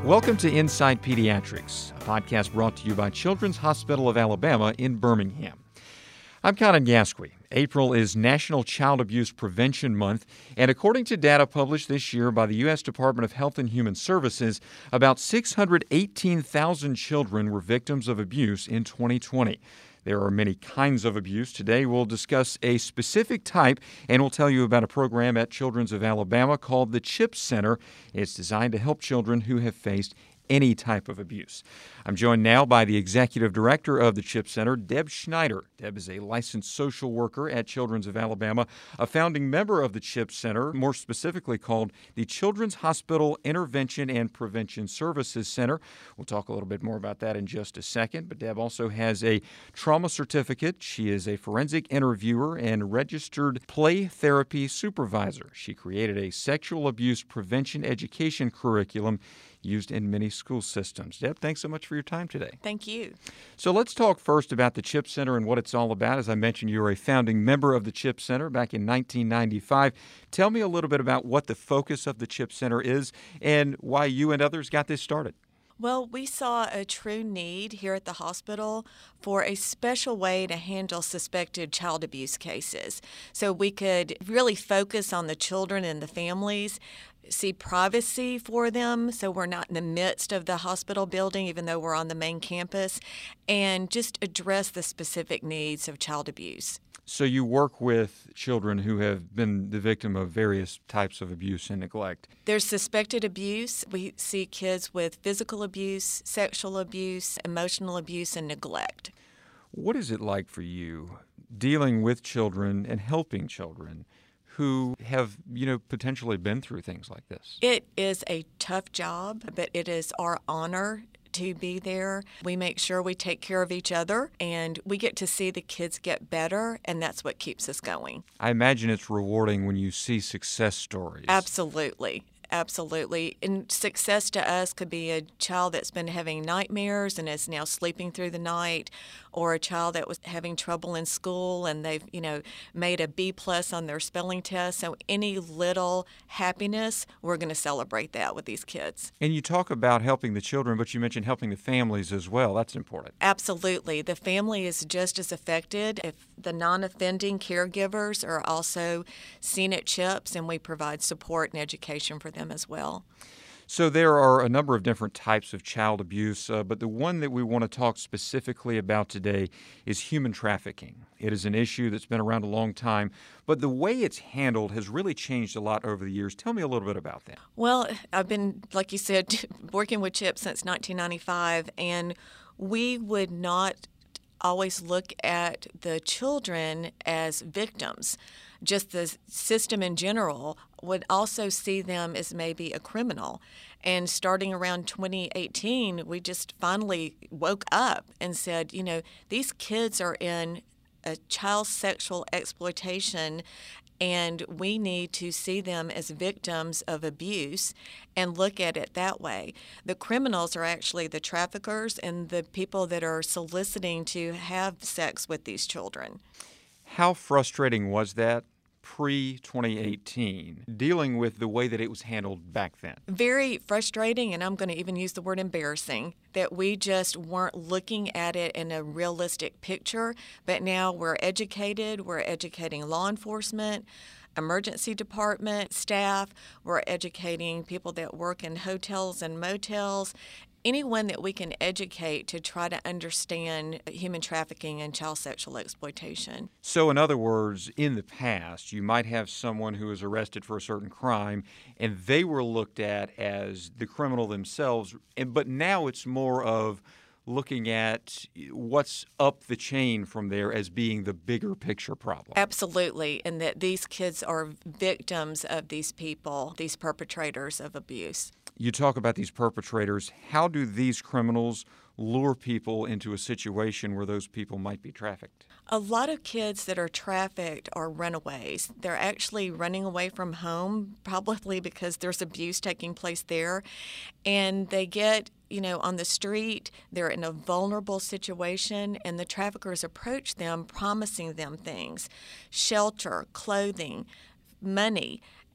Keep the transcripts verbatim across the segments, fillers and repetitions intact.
Welcome to Inside Pediatrics, a podcast brought to you by Children's Hospital of Alabama in Birmingham. I'm Conan Gasque. April is National Child Abuse Prevention Month, and according to data published this year by the U S Department of Health and Human Services, about six hundred eighteen thousand children were victims of abuse in twenty twenty. There are many kinds of abuse. Today we'll discuss a specific type, and we'll tell you about a program at Children's of Alabama called the CHIP Center. It's designed to help children who have faced any type of abuse. I'm joined now by the executive director of the CHIP Center, Deb Schneider. Deb is a licensed social worker at Children's of Alabama, a founding member of the CHIP Center, more specifically called the Children's Hospital Intervention and Prevention Services Center. We'll talk a little bit more about that in just a second, but Deb also has a trauma certificate. She is a forensic interviewer and registered play therapy supervisor. She created a sexual abuse prevention education curriculum used in many school systems. Deb, thanks so much for your time today. Thank you. So let's talk first about the CHIP Center and what it's all about. As I mentioned, you're a founding member of the CHIP Center back in nineteen ninety-five. Tell me a little bit about what the focus of the CHIP Center is and why you and others got this started. Well, we saw a true need here at the hospital for a special way to handle suspected child abuse cases. So we could really focus on the children and the families, see privacy for them so we're not in the midst of the hospital building even though we're on the main campus, and just address the specific needs of child abuse. So you work with children who have been the victim of various types of abuse and neglect. There's suspected abuse. We see kids with physical abuse, sexual abuse, emotional abuse, and neglect. What is it like for you dealing with children and helping children who have, you know, potentially been through things like this? It is a tough job, but it is our honor to be there. We make sure we take care of each other, and we get to see the kids get better, and that's what keeps us going. I imagine it's rewarding when you see success stories. Absolutely. Absolutely. And success to us could be a child that's been having nightmares and is now sleeping through the night, or a child that was having trouble in school and they've, you know, made a B plus on their spelling test. So any little happiness, we're going to celebrate that with these kids. And you talk about helping the children, but you mentioned helping the families as well. That's important. Absolutely. The family is just as affected. If the non-offending caregivers are also seen at CHIPS, and we provide support and education for them as well. So there are a number of different types of child abuse, uh, but the one that we want to talk specifically about today is human trafficking. It is an issue that's been around a long time, but the way it's handled has really changed a lot over the years. Tell me a little bit about that. Well, I've been, like you said, working with CHIP since nineteen ninety-five, and we would not always look at the children as victims. Just the system in general would also see them as maybe a criminal. And starting around twenty eighteen, we just finally woke up and said, you know, these kids are in a child sexual exploitation, and we need to see them as victims of abuse and look at it that way. The criminals are actually the traffickers and the people that are soliciting to have sex with these children. How frustrating was that pre twenty eighteen, dealing with the way that it was handled back then? Very frustrating, and I'm going to even use the word embarrassing, that we just weren't looking at it in a realistic picture. But now we're educated, we're educating law enforcement, emergency department staff, we're educating people that work in hotels and motels, anyone that we can educate to try to understand human trafficking and child sexual exploitation. So in other words, in the past, you might have someone who was arrested for a certain crime, and they were looked at as the criminal themselves, and, but now it's more of looking at what's up the chain from there as being the bigger picture problem. Absolutely, and that these kids are victims of these people, these perpetrators of abuse. You talk about these perpetrators. How do these criminals lure people into a situation where those people might be trafficked? A lot of kids that are trafficked are runaways. They're actually running away from home, probably because there's abuse taking place there, and they get you know, on the street, they're in a vulnerable situation, and the traffickers approach them promising them things, shelter, clothing, money,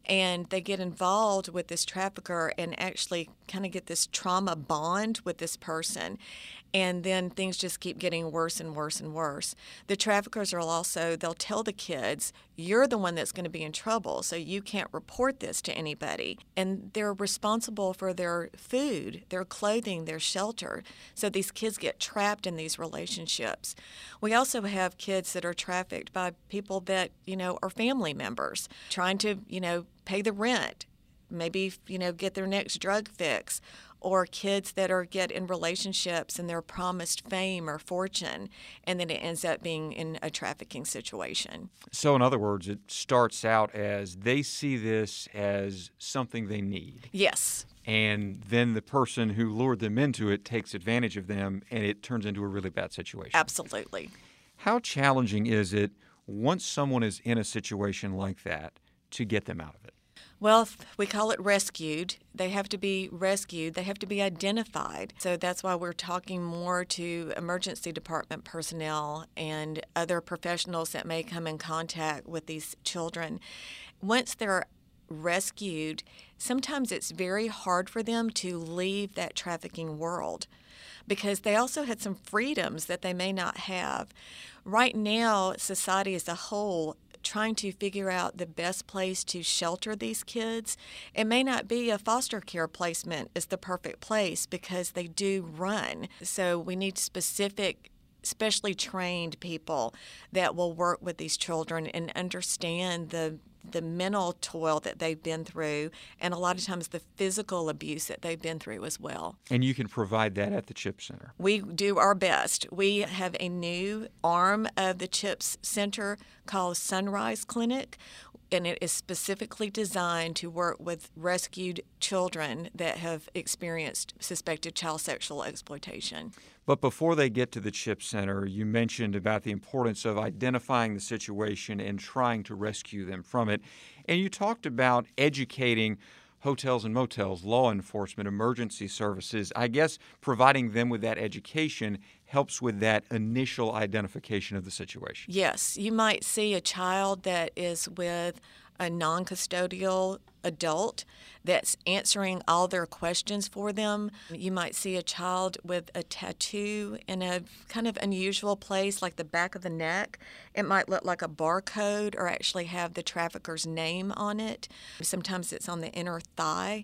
and they get involved with this trafficker and actually kind of get this trauma bond with this person. And then things just keep getting worse and worse and worse. The traffickers are also, they'll tell the kids, you're the one that's going to be in trouble, so you can't report this to anybody. And they're responsible for their food, their clothing, their shelter. So these kids get trapped in these relationships. We also have kids that are trafficked by people that, you know, are family members, trying to, you know, pay the rent, maybe, you know, get their next drug fix, or kids that are get in relationships and they're promised fame or fortune, and then it ends up being in a trafficking situation. So in other words, it starts out as they see this as something they need. Yes. And then the person who lured them into it takes advantage of them, and it turns into a really bad situation. Absolutely. How challenging is it once someone is in a situation like that to get them out of it? Well, we call it rescued. They have to be rescued. They have to be identified. So that's why we're talking more to emergency department personnel and other professionals that may come in contact with these children. Once they're rescued, sometimes it's very hard for them to leave that trafficking world because they also had some freedoms that they may not have. Right now, society as a whole trying to figure out the best place to shelter these kids. It may not be a foster care placement is the perfect place because they do run. So we need specific, specially trained people that will work with these children and understand the the mental toil that they've been through, and a lot of times the physical abuse that they've been through as well. And you can provide that at the CHIP Center. We do our best. We have a new arm of the CHIPS Center called Sunrise Clinic, and it is specifically designed to work with rescued children that have experienced suspected child sexual exploitation. But before they get to the CHIP Center, you mentioned about the importance of identifying the situation and trying to rescue them from it. And you talked about educating hotels and motels, law enforcement, emergency services. I guess providing them with that education helps with that initial identification of the situation. Yes, you might see a child that is with a non-custodial adult that's answering all their questions for them. You might see a child with a tattoo in a kind of unusual place like the back of the neck. It might look like a barcode or actually have the trafficker's name on it. Sometimes it's on the inner thigh.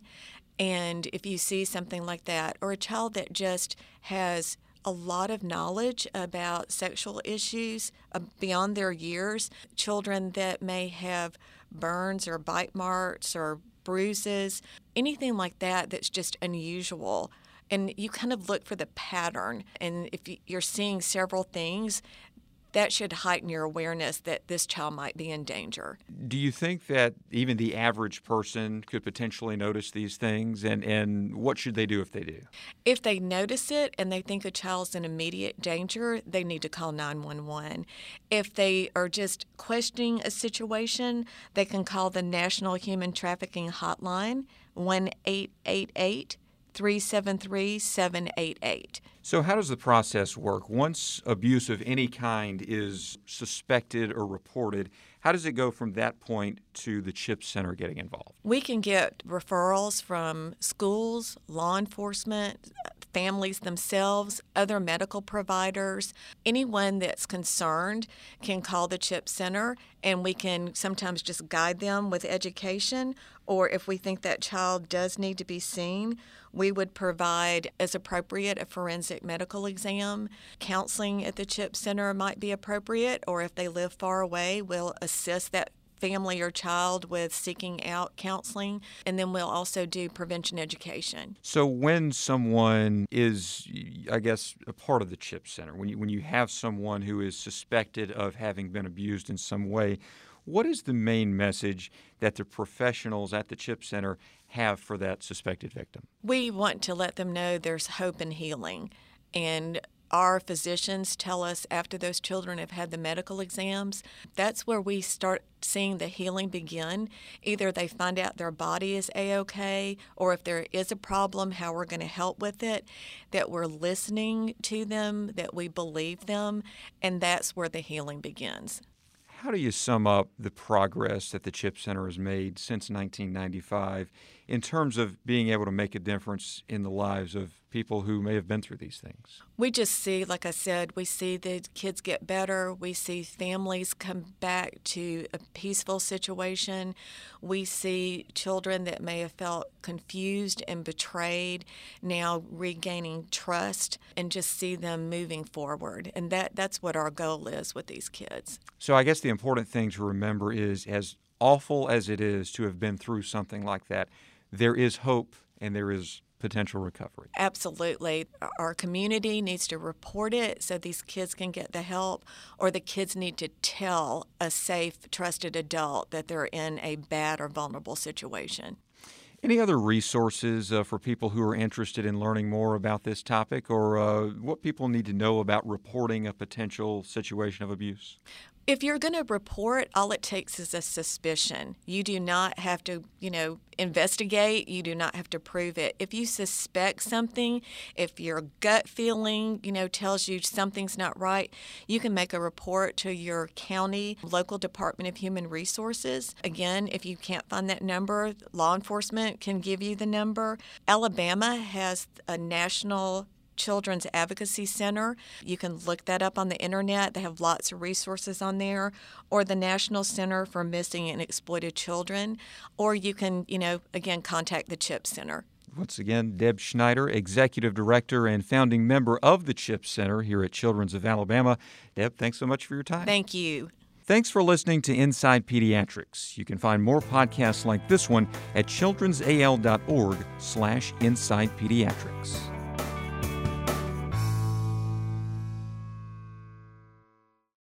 And if you see something like that, or a child that just has a lot of knowledge about sexual issues uh, beyond their years, children that may have burns or bite marks or bruises, anything like that that's just unusual. And you kind of look for the pattern. And if you're seeing several things, that should heighten your awareness that this child might be in danger. Do you think that even the average person could potentially notice these things, and, and what should they do if they do? If they notice it and they think a child's in immediate danger, they need to call nine one one. If they are just questioning a situation, they can call the National Human Trafficking Hotline, one eight eight eight, three seven three, seven eight eight. So how does the process work? Once abuse of any kind is suspected or reported, how does it go from that point to the CHIP Center getting involved? We can get referrals from schools, law enforcement, families themselves, other medical providers. Anyone that's concerned can call the CHIP Center, and we can sometimes just guide them with education, or if we think that child does need to be seen, we would provide, as appropriate, a forensic medical exam. Counseling at the CHIP Center might be appropriate, or if they live far away, we'll assist that family or child with seeking out counseling, and then we'll also do prevention education. So when someone is, I guess, a part of the CHIP Center, when you, when you have someone who is suspected of having been abused in some way, what is the main message that the professionals at the CHIP Center have for that suspected victim? We want to let them know there's hope and healing, and our physicians tell us after those children have had the medical exams, that's where we start seeing the healing begin. Either they find out their body is A-OK, or if there is a problem, how we're going to help with it, that we're listening to them, that we believe them, and that's where the healing begins. How do you sum up the progress that the CHIP Center has made since nineteen ninety-five in terms of being able to make a difference in the lives of people who may have been through these things? We just see, like I said, we see the kids get better. We see families come back to a peaceful situation. We see children that may have felt confused and betrayed now regaining trust, and just see them moving forward. And that, that's what our goal is with these kids. So I guess the important thing to remember is, as awful as it is to have been through something like that, there is hope and there is potential recovery. Absolutely. Our community needs to report it so these kids can get the help, or the kids need to tell a safe, trusted adult that they're in a bad or vulnerable situation. Any other resources uh, for people who are interested in learning more about this topic, or uh, what people need to know about reporting a potential situation of abuse? If you're going to report, all it takes is a suspicion. You do not have to, you know, investigate. You do not have to prove it. If you suspect something, if your gut feeling, you know, tells you something's not right, you can make a report to your county local Department of Human Resources. Again, if you can't find that number, law enforcement can give you the number. Alabama has a national Children's Advocacy Center. You can look that up on the internet. They have lots of resources on there. Or the National Center for Missing and Exploited Children. Or you can, you know, again, contact the CHIP Center. Once again, Deb Schneider, Executive Director and founding member of the CHIP Center here at Children's of Alabama. Deb, thanks so much for your time. Thank you. Thanks for listening to Inside Pediatrics. You can find more podcasts like this one at childrensal.org slash Inside Pediatrics.